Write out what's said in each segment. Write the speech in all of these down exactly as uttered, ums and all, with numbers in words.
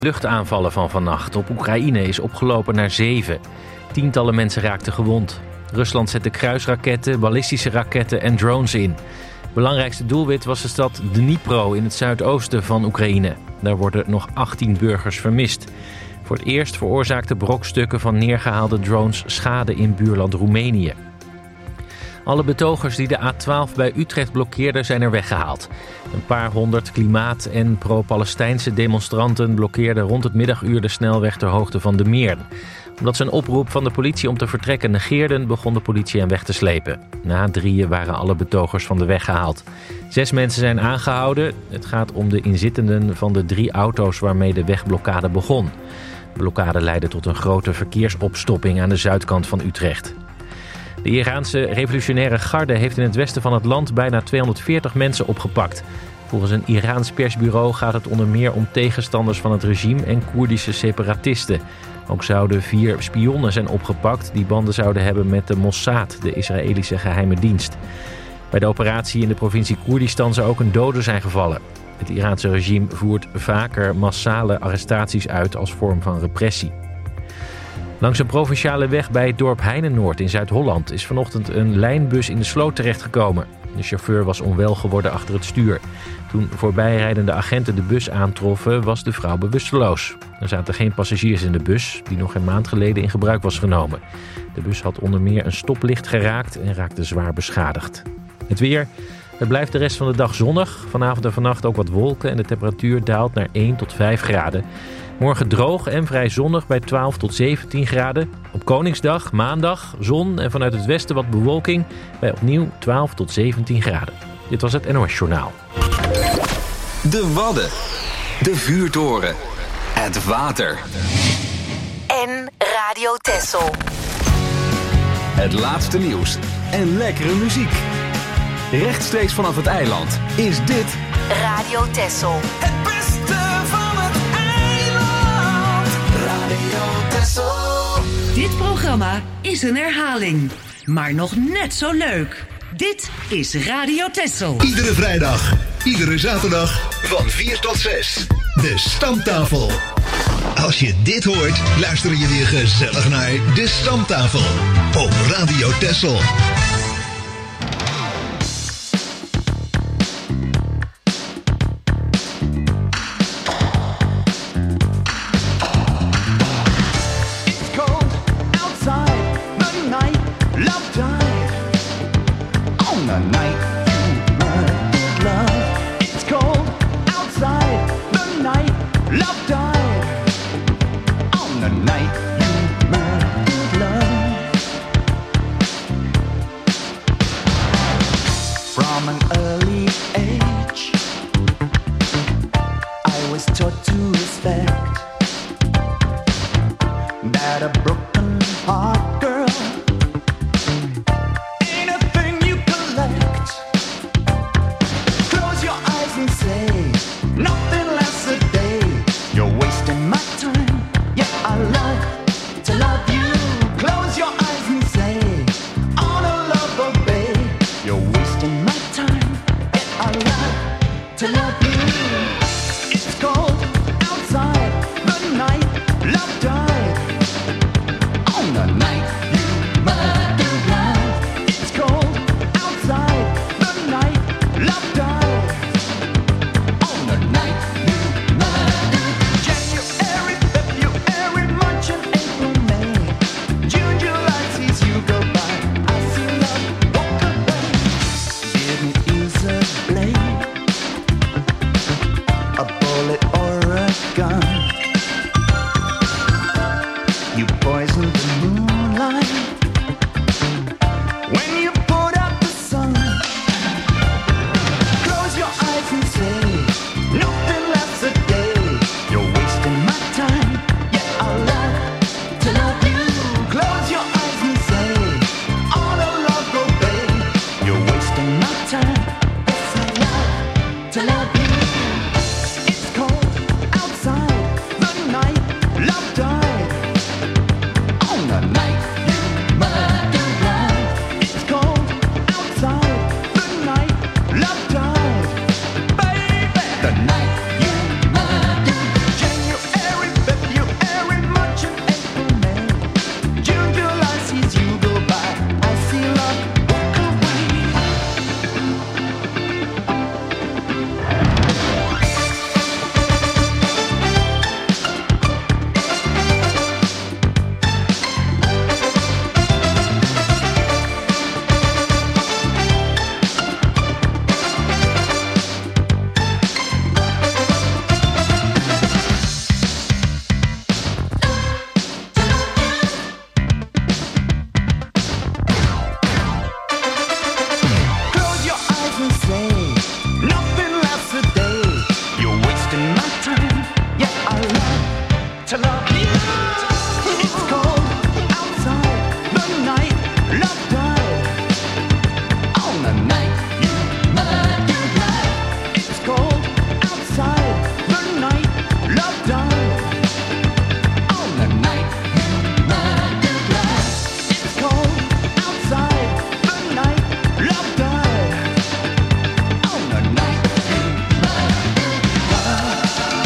Luchtaanvallen van vannacht op Oekraïne is opgelopen naar zeven. Tientallen mensen raakten gewond. Rusland zette kruisraketten, ballistische raketten en drones in. Belangrijkste doelwit was de stad Dnipro in het zuidoosten van Oekraïne. Daar worden nog achttien burgers vermist. Voor het eerst veroorzaakten brokstukken van neergehaalde drones schade in buurland Roemenië. Alle betogers die de A twaalf bij Utrecht blokkeerden zijn er weggehaald. Een paar honderd klimaat- en pro-Palestijnse demonstranten blokkeerden rond het middaguur de snelweg ter hoogte van de Meern. Omdat ze een oproep van de politie om te vertrekken negeerden, begon de politie hen weg te slepen. Na drieën waren alle betogers van de weg gehaald. Zes mensen zijn aangehouden. Het gaat om de inzittenden van de drie auto's waarmee de wegblokkade begon. De blokkade leidde tot een grote verkeersopstopping aan de zuidkant van Utrecht. De Iraanse revolutionaire garde heeft in het westen van het land bijna tweehonderdveertig mensen opgepakt. Volgens een Iraans persbureau gaat het onder meer om tegenstanders van het regime en Koerdische separatisten. Ook zouden vier spionnen zijn opgepakt die banden zouden hebben met de Mossad, de Israëlische geheime dienst. Bij de operatie in de provincie Koerdistan zou ook een dode zijn gevallen. Het Iraanse regime voert vaker massale arrestaties uit als vorm van repressie. Langs een provinciale weg bij het dorp Heinenoord in Zuid-Holland is vanochtend een lijnbus in de sloot terechtgekomen. De chauffeur was onwel geworden achter het stuur. Toen voorbijrijdende agenten de bus aantroffen, was de vrouw bewusteloos. Er zaten geen passagiers in de bus, die nog een maand geleden in gebruik was genomen. De bus had onder meer een stoplicht geraakt en raakte zwaar beschadigd. Het weer. Het blijft de rest van de dag zonnig. Vanavond en vannacht ook wat wolken en de temperatuur daalt naar één tot vijf graden. Morgen droog en vrij zonnig bij twaalf tot zeventien graden. Op Koningsdag, maandag, zon en vanuit het westen wat bewolking bij opnieuw twaalf tot zeventien graden. Dit was het N O S Journaal. De Wadden. De Vuurtoren. Het water. En Radio Texel. Het laatste nieuws en lekkere muziek. Rechtstreeks vanaf het eiland is dit Radio Texel. Het beste van het eiland. Radio Texel. Dit programma is een herhaling, maar nog net zo leuk. Dit is Radio Texel. Iedere vrijdag, iedere zaterdag van vier tot zes. De Stamtafel. Als je dit hoort, luister je weer gezellig naar De Stamtafel op Radio Texel. to love you. It's cold outside the night. Love died on the night you murdered love. It's cold outside the night. Love died on the night you murdered love. It's cold outside the night. Love died on the night you murdered love.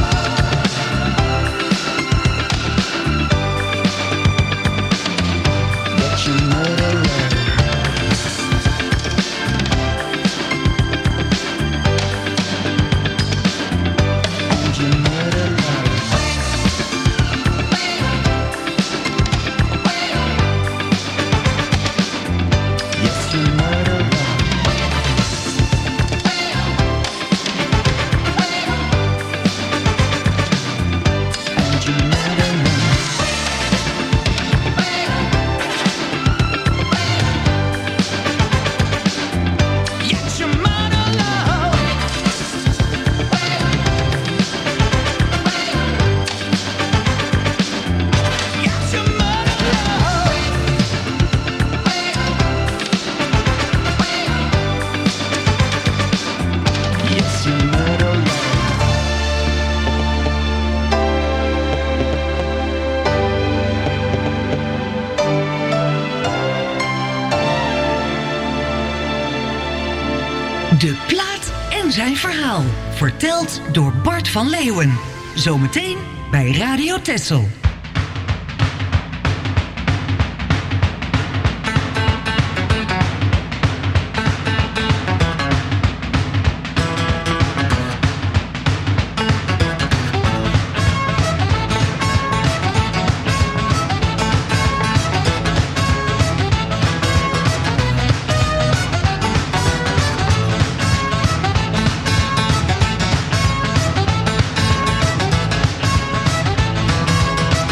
That you murder love. And you murder love. Yes, you murder love. And you murder love. Yes, you murder love. Yes, you murder love. Yes, you murder love. De plaat en zijn verhaal. Verteld door Bart van Leeuwen. Zometeen bij Radio Texel. It's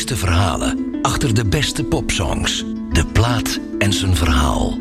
mooiste verhalen achter de beste popsongs. De plaat en zijn verhaal.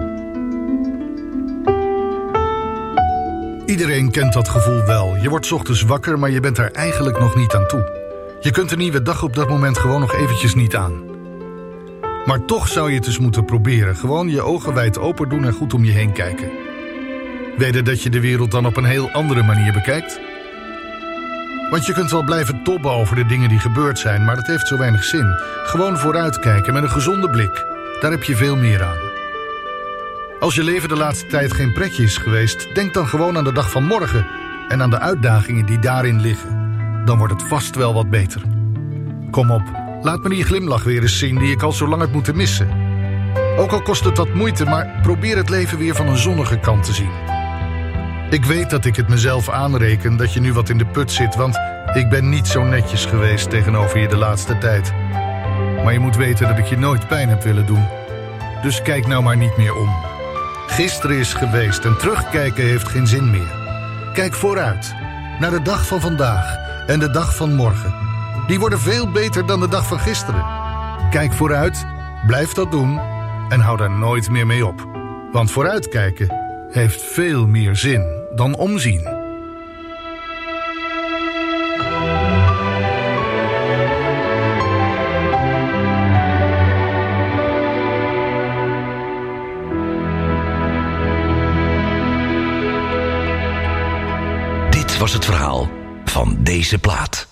Iedereen kent dat gevoel wel. Je wordt 's ochtends wakker, maar je bent er eigenlijk nog niet aan toe. Je kunt de nieuwe dag op dat moment gewoon nog eventjes niet aan. Maar toch zou je het eens moeten proberen. Gewoon je ogen wijd open doen en goed om je heen kijken. Weet je dat je de wereld dan op een heel andere manier bekijkt? Want je kunt wel blijven tobben over de dingen die gebeurd zijn, maar dat heeft zo weinig zin. Gewoon vooruitkijken met een gezonde blik. Daar heb je veel meer aan. Als je leven de laatste tijd geen pretje is geweest, denk dan gewoon aan de dag van morgen en aan de uitdagingen die daarin liggen. Dan wordt het vast wel wat beter. Kom op, laat me die glimlach weer eens zien die ik al zo lang heb moeten missen. Ook al kost het wat moeite, maar probeer het leven weer van een zonnige kant te zien. Ik weet dat ik het mezelf aanreken dat je nu wat in de put zit, want ik ben niet zo netjes geweest tegenover je de laatste tijd. Maar je moet weten dat ik je nooit pijn heb willen doen. Dus kijk nou maar niet meer om. Gisteren is geweest en terugkijken heeft geen zin meer. Kijk vooruit, naar de dag van vandaag en de dag van morgen. Die worden veel beter dan de dag van gisteren. Kijk vooruit, blijf dat doen en hou daar nooit meer mee op. Want vooruitkijken heeft veel meer zin dan omzien. Dit was het verhaal van deze plaat.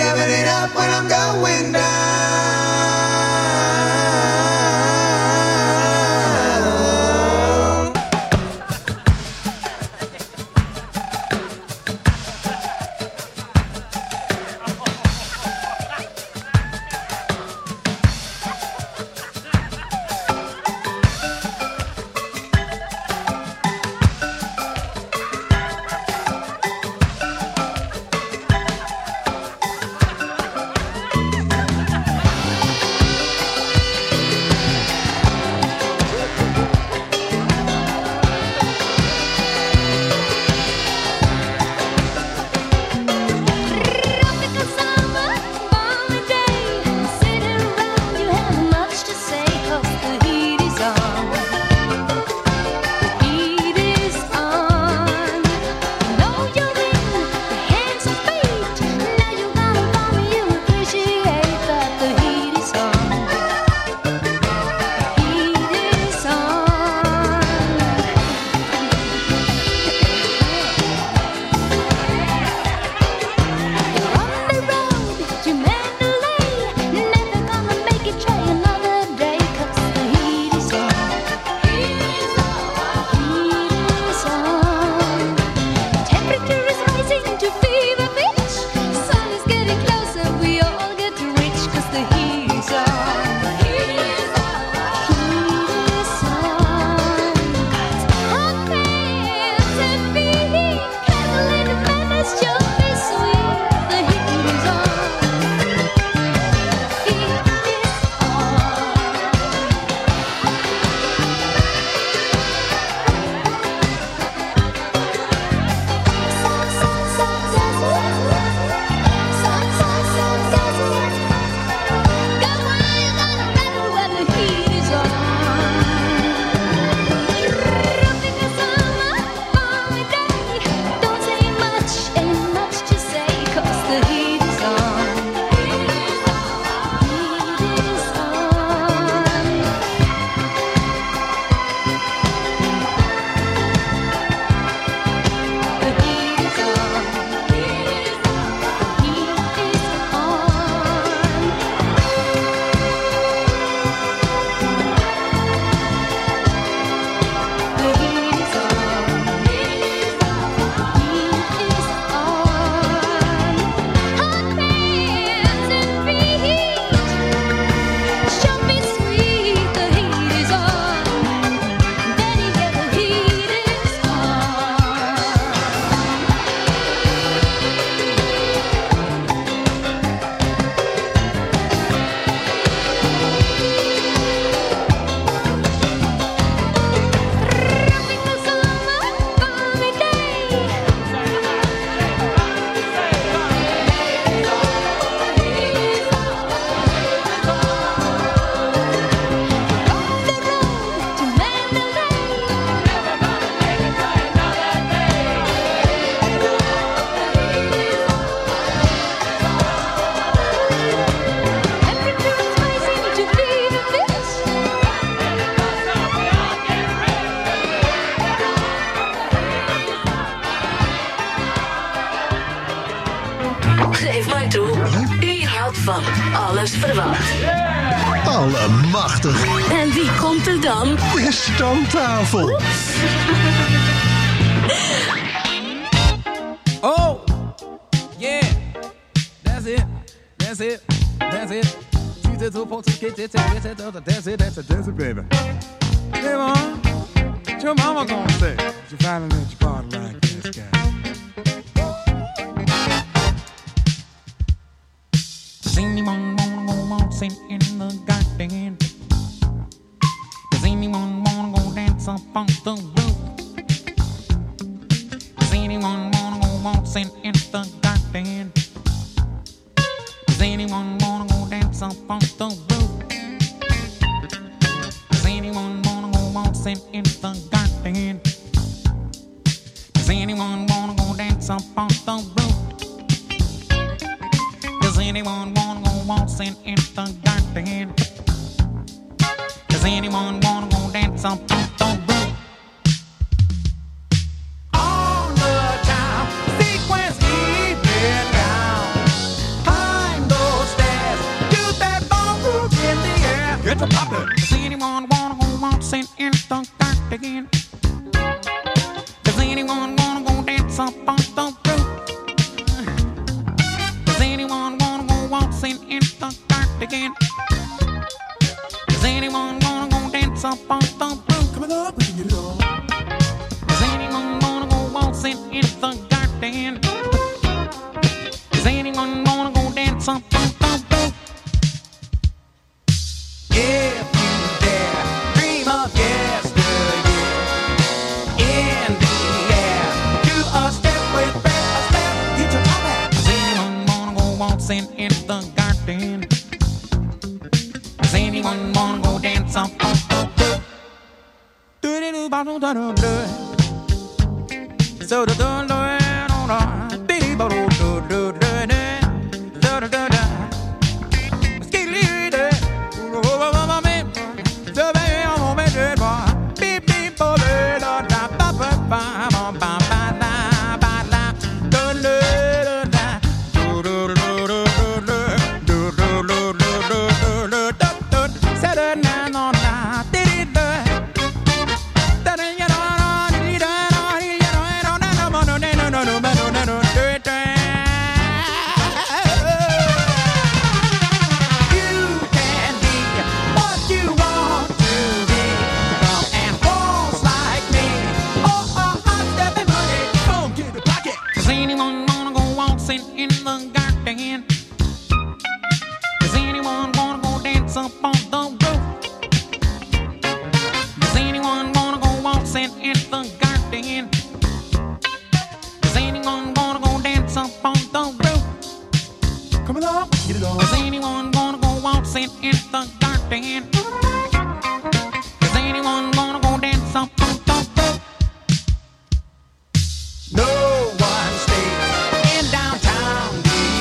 giving it up when I'm going down. Geef mij toe, u houdt van alles verwacht. Allemachtig. En wie komt er dan? De stamtafel. Oh, yeah, that's it, that's it, that's it. That's it, that's it, that's it, that's it, baby. Hey, mom, what your mama gonna say? You finally let your party like this guy. Does anyone wanna go waltzing in the garden? Does anyone wanna go dance up on the roof? Does anyone wanna go waltzing in the garden? Does anyone wanna go dance up on the roof? Does anyone wanna go waltzing in the garden? Does anyone wanna go dance up on the roof? Does anyone wanna go waltzing in the garden? Does anyone wanna go dance up on the roof? All the time, sequence keep it down. High again? Is anyone gonna go dance up on the roof? Coming up, we can get it on. Is anyone gonna go waltzing in the garden? Is anyone gonna go dance up on the roof? If you dare dream of yesterday, in the air, do a step with breath, a step, get your up back. Is anyone gonna go waltzing in the garden? Does anyone wanna go dance up on the roof? Do do do do do do do. So do do do do do do do do do do do do do. Skidly do. Oh oh oh me. So baby I'm on me dead boy. Beep beep bo da da da ba ba ba ba ba ba ba la. Do do do da. Do do do do do do do do do do. In the garden, does anyone wanna go dance up on the roof? Does anyone wanna go waltzing in the garden? Does anyone wanna go dance up on the roof? Come along, get it on. Does anyone wanna go waltzing in the garden? Does anyone wanna go dance up on the roof? No one stays in downtown.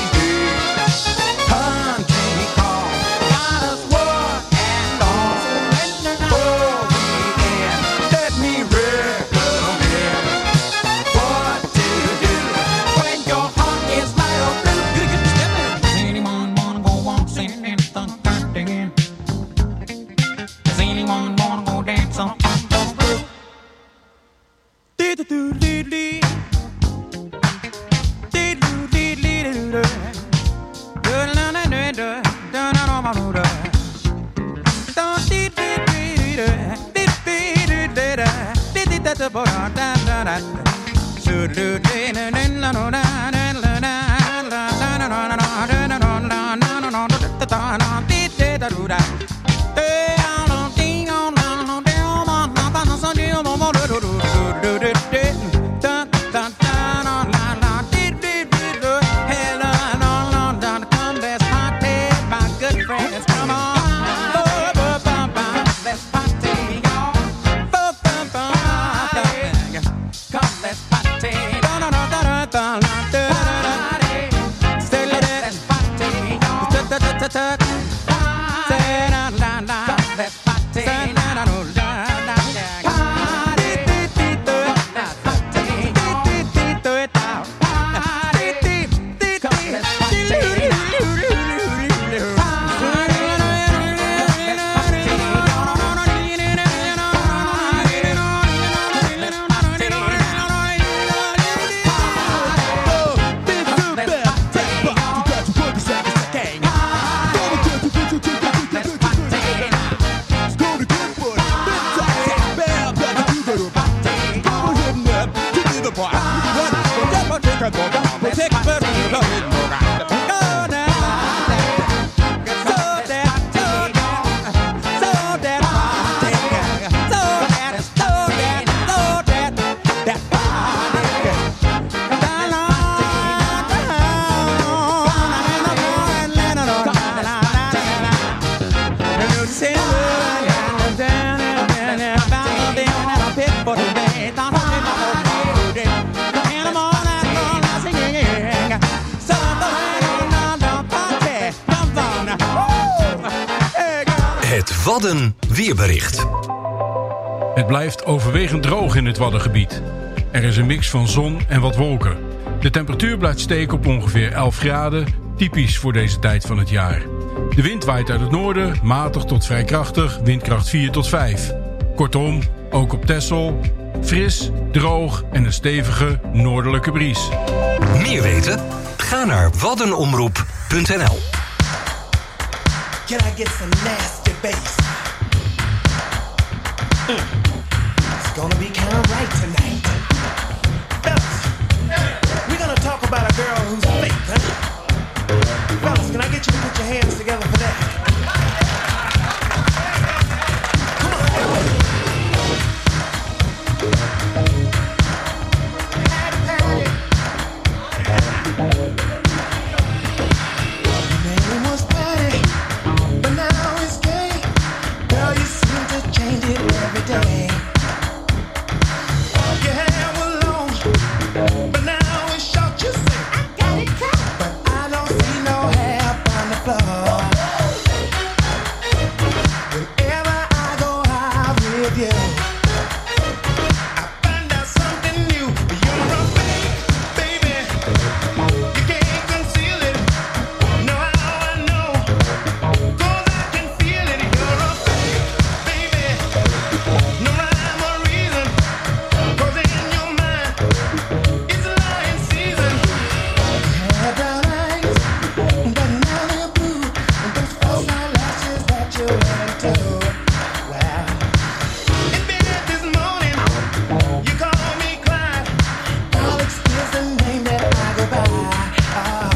Het Wadden weerbericht. Het blijft overwegend droog in het Waddengebied. Er is een mix van zon en wat wolken. De temperatuur blijft steken op ongeveer elf graden, typisch voor deze tijd van het jaar. De wind waait uit het noorden, matig tot vrij krachtig, windkracht vier tot vijf. Kortom, ook op Texel, fris, droog en een stevige noordelijke bries. Meer weten? Ga naar waddenomroep punt n l. Can I get some nasty bass? Mm. It's gonna be kind of right tonight. Fellas, we're gonna talk about a girl who's fake, huh? Fellas, can I get you to put your hands together for that? Come on. Your name was Patty, but now it's gay. Girl, you seem to change it every day. Your hair was long, but now it's short. You say I got it cut, but I don't see no hair on the floor. Whenever I go out with you, I find out something new. You're a fake, baby. You can't conceal it. Know how I know? 'Cause I can feel it. You're a fake, baby. No rhyme or reason. 'Cause in your mind, it's lying season. You had brown eyes, but now they're blue. And those false eyelashes that you went to. Well, in bed this morning, you call me Clyde. Alex is the name that I go by. Ah.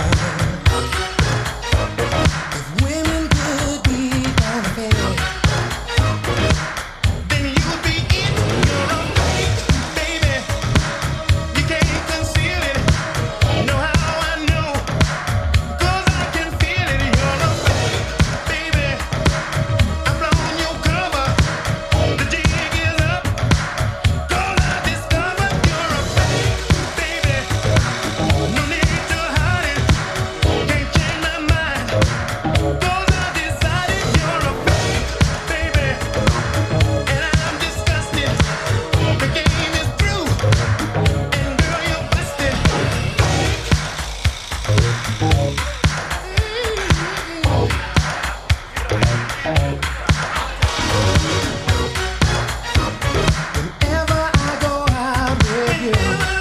If women could be counterfeit, then you'd be it. You're a fake, baby. You can't conceal it. Know how I know? 'Cause I can feel it. You're a fake, baby. I've blown your cover. The jig is up. 'Cause I discovered you're a fake, baby. No need to hide it. Can't change my mind. 'Cause I decided you're a fake, baby. And I'm disgusted. The game is through. And girl, you're busted. Whenever I go out with you,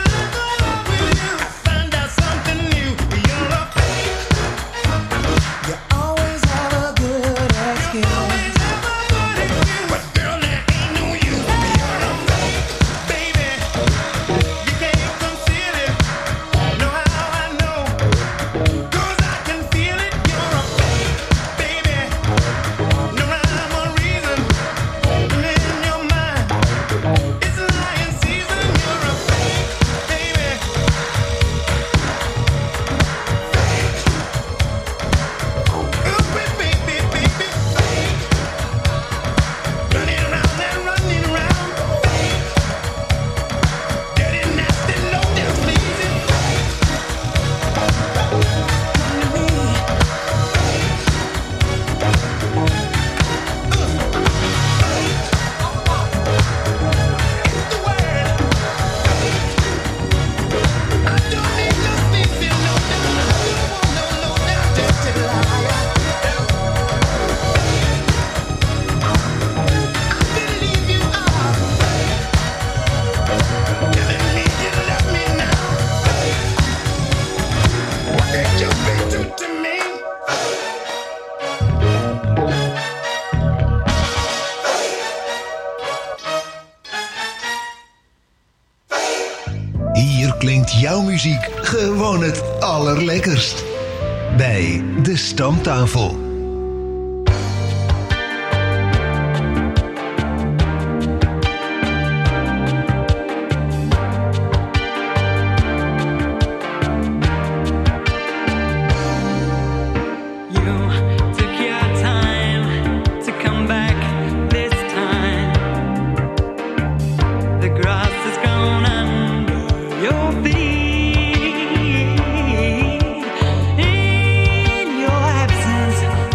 I find out something new. You're a fake. You always have a good excuse. But girl, there ain't no use. You're a fake, baby. You can't conceal it. Know how I know? 'Cause I can feel it. You're a fake, baby. No rhyme or reason. And in your mind, it's lying season. You're a fake, baby. Ooh, baby, baby, baby, fake. Running around and running around. Fake. Dirty, nasty, low down, sleazy. Fake. Come to me. It's the word. I don't need no sleazy, no, no, no. I don't want no low down, dirty liar. I believe you are. Telling me you love me now. What did you be do to me? Hier klinkt jouw muziek gewoon het allerlekkerst. Bij de Stamtafel. You took your time to come back this time. The grass is grown under your feet. In your absence,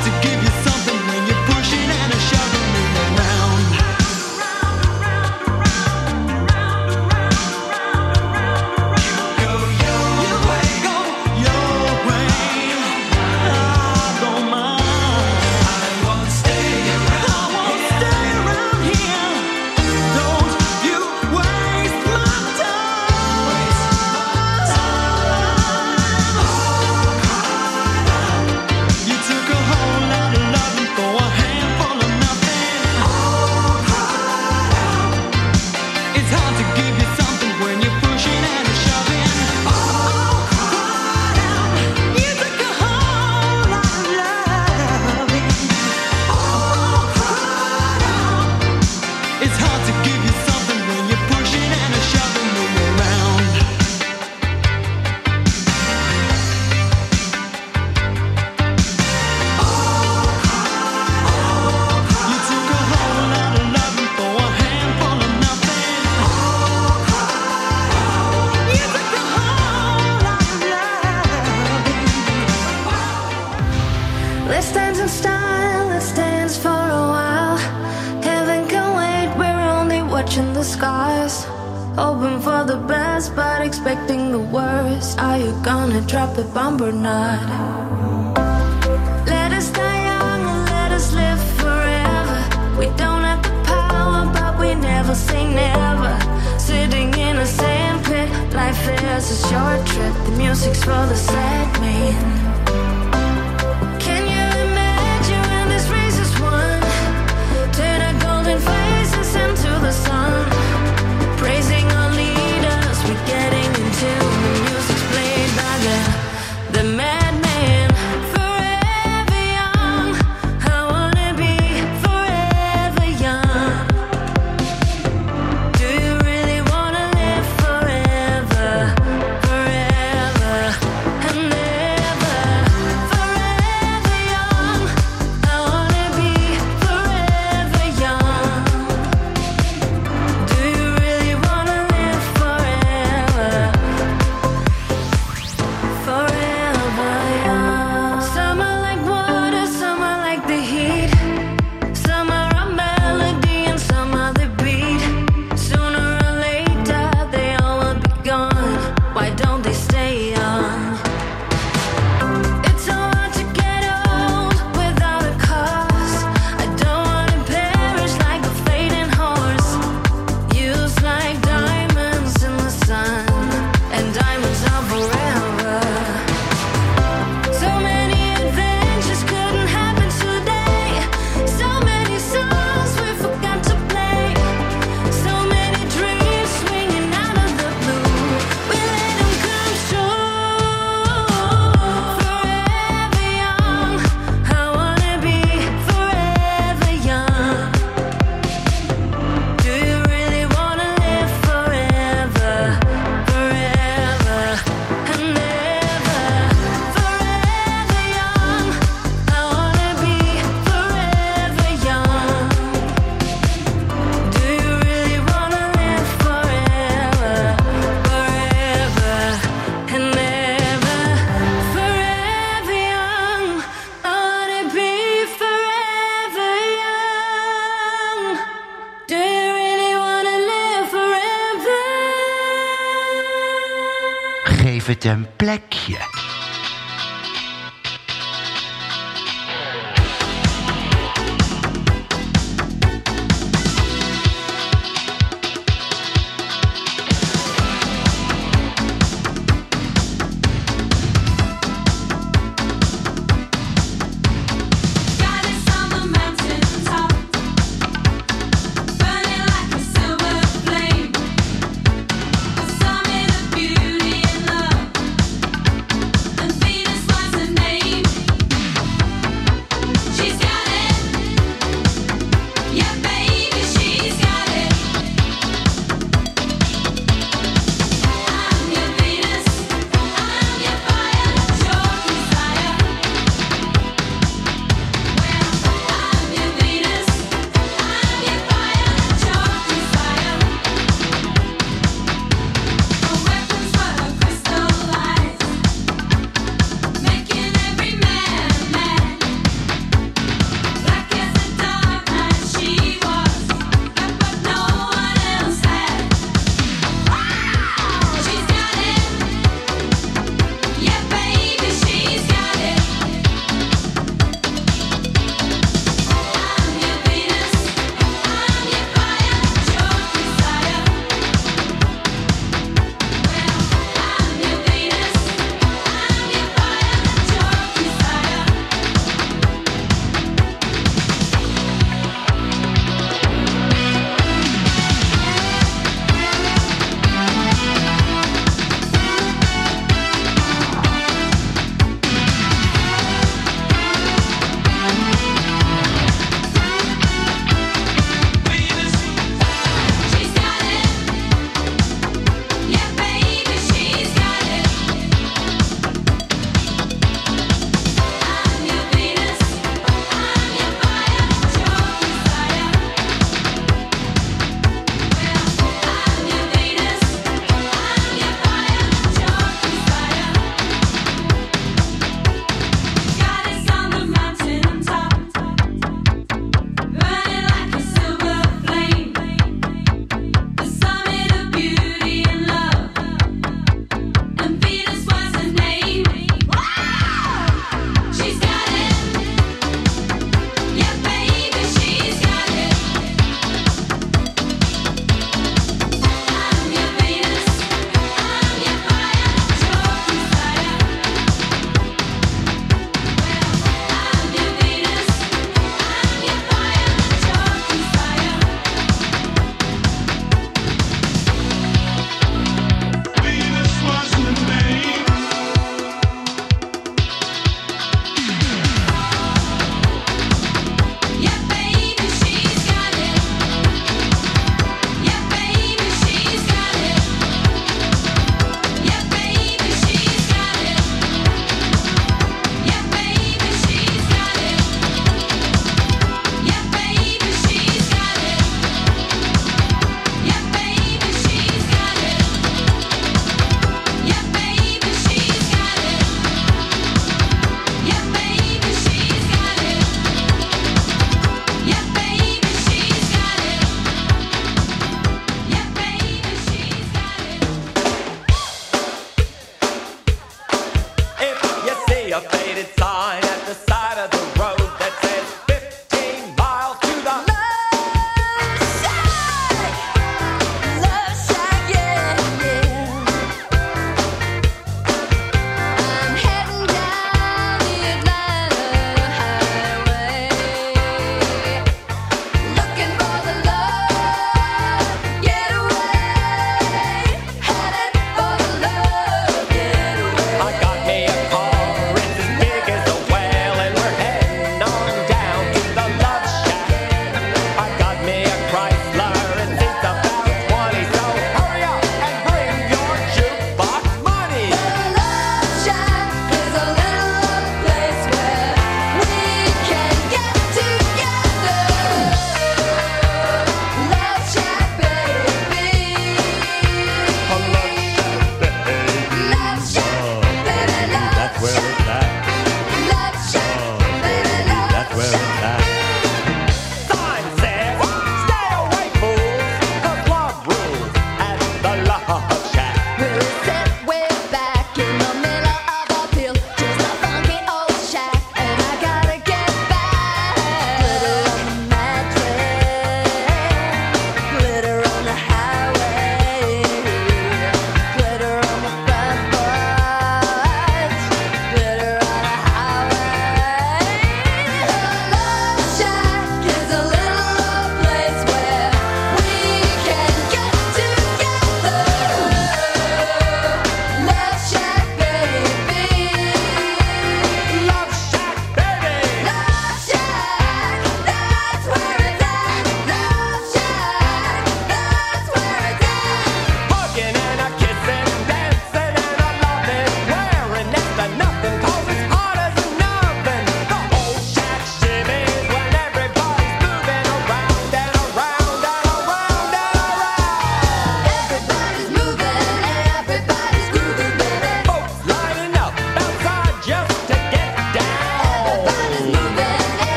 watching the skies, hoping for the best but expecting the worst. Are you gonna drop a bomb or not? Let us die young and let us live forever. We don't have the power but we never say never. Sitting in a sandpit, life is a short trip. The music's for the sad man. Can you imagine when this race is won? Turn our golden faces into the sun, praising our leaders. We're getting into the music's played by the the madman. Forever young, I wanna be forever young. Do you really wanna live forever, forever and ever? Forever young, I wanna be forever young. Do you really wanna live forever, forever young? Some are like water, some are like the heat. Some are a melody and some are the beat. Sooner or later they all will be gone. Why don't they stay young? It's so hard to get old without a cause. I don't wanna perish like a fading horse, used like diamonds in the sun, and diamonds are forever. So many adventures couldn't happen today. So many songs we forgot to play. So many dreams swinging out of the blue. We let them come true. Forever young, I wanna be forever young. Do you really wanna live forever, forever and ever? Forever young, I wanna be forever young. Do you really wanna live forever, forever and ever? Forever young, I wanna be forever young. Do you really wanna live forever? Geef het een plekje. Goddess on the mountain top, burning like a silver flame. The summit of beauty and love.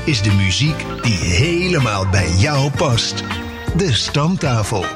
is de muziek die helemaal bij jou past. De Stamtafel.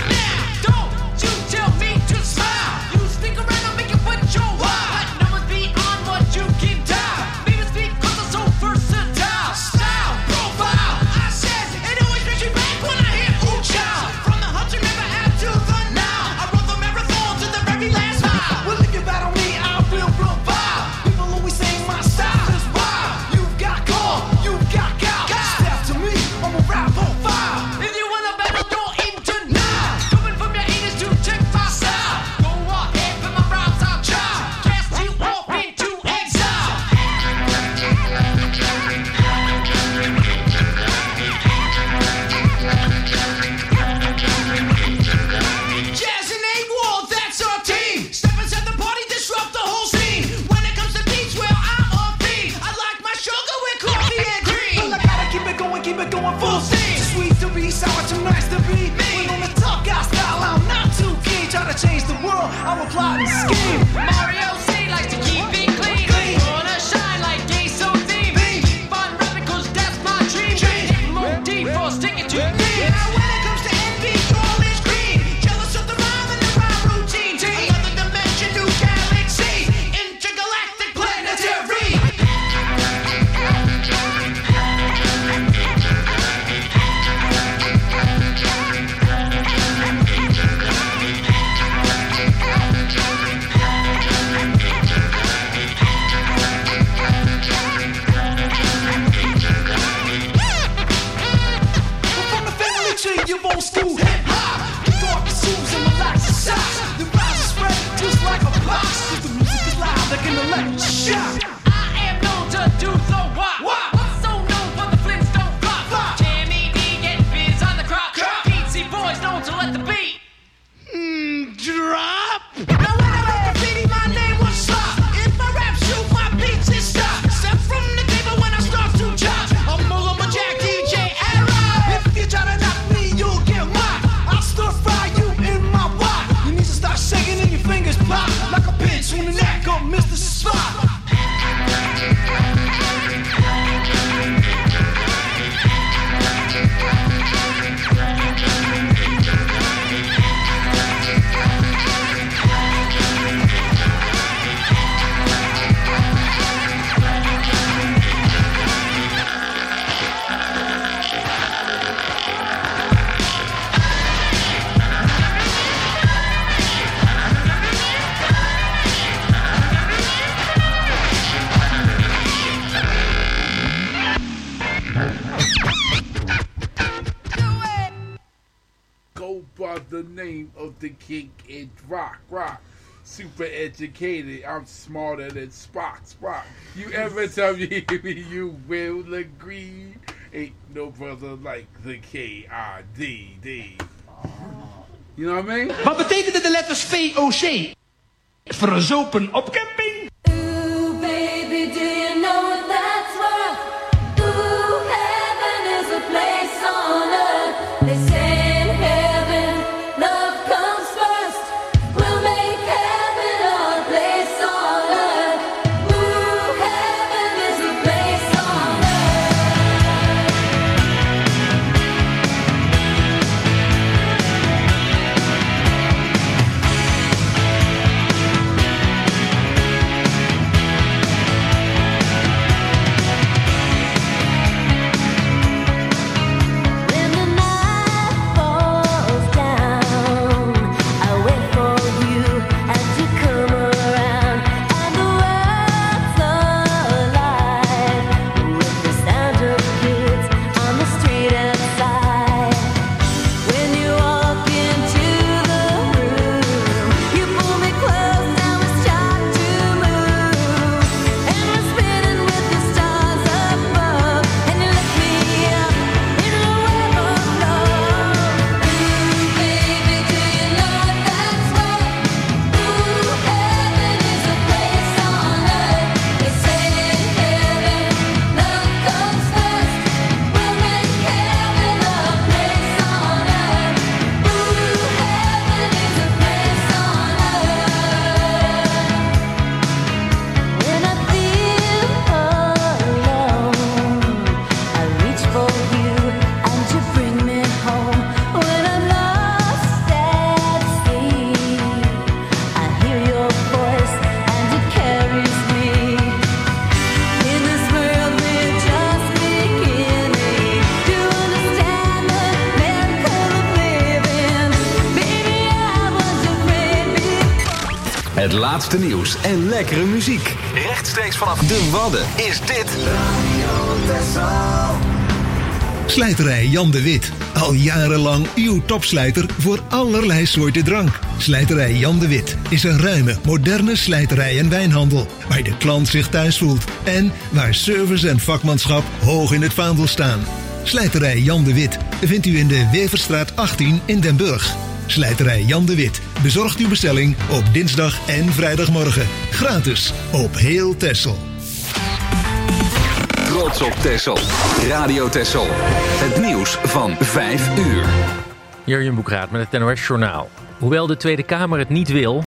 Don't you tell me to smile. You stick around and make it what you want. What numbers be I will plot and scheme. Mario C likes to keep it clean. clean. Wanna shine like gay so theme. Fun rapping cause that's my dream. dream. More deep for sticking to me. Now when it comes to envy, all is green. Jealous of the rhyme and the rhyme routine. Another dimension, new galaxy. Intergalactic planetary. You old school hip hop, the dark pursuits and relax the socks. The rise is spread just like a box. If the music is loud, like an electric shock. I am known to do the wop. Wop. So known for the Flintstone flop. flop. Jammy D get biz on the crop. crop. P C boys known to let the beat mm, drop. Now when I write graffiti, my name was Slop. If my rap shoot, my beats is stop. Step from the table when I start to chop. I'm Mullah, my Jack, D J, Arrow. If you try to knock me, you'll get mocked. I'll stir fry you in my wok. Your knees will start shaking and your fingers pop like a pinch when the neck of Mister Spot. Go by the name of the king in rock, rock. Super educated, I'm smarter than Spock, Spock. You ever tell me you will agree? Ain't no brother like the K I D D. You know what I mean? Wat betekenen de letters V O C? Verzopen op camping. Ooh, baby, do you know what that's worth? Ooh, heaven is a place on earth. They say in heaven, love comes first. We'll make heaven our place on earth. Ooh, heaven is a place on When the night falls down, I wait for you as you come around, and the world's alive with the sound of kids on the street outside. When you walk into the room, you pull me close and we start to move, and we're spinning with the stars above, and you lift me up in a web of love. Ooh, baby, do you know what that's worth? Ooh, heaven is a place on earth. They say in heaven, love comes first. We'll make heaven a place on earth. Ooh, heaven is a place on earth. When I feel alone, I reach for you and you bring me home. When I'm lost at sea, I hear your voice and it carries me. In this world we're just beginning to understand the miracle of living. Baby, I was afraid before. Het laatste nieuws en lekkere muziek. Rechtstreeks vanaf de Wadden is dit Slijterij Jan de Wit. Al jarenlang uw topslijter voor allerlei soorten drank. Slijterij Jan de Wit is een ruime, moderne slijterij en wijnhandel. Waar de klant zich thuis voelt. En waar service en vakmanschap hoog in het vaandel staan. Slijterij Jan de Wit vindt u in de Weverstraat achttien in Den Burg. Slijterij Jan de Wit bezorgt uw bestelling op dinsdag en vrijdagmorgen. Gratis op heel Texel. Trots op Texel. Radio Texel. Het nieuws van vijf uur. Jurjen Boekraat met het N O S Journaal. Hoewel de Tweede Kamer het niet wil,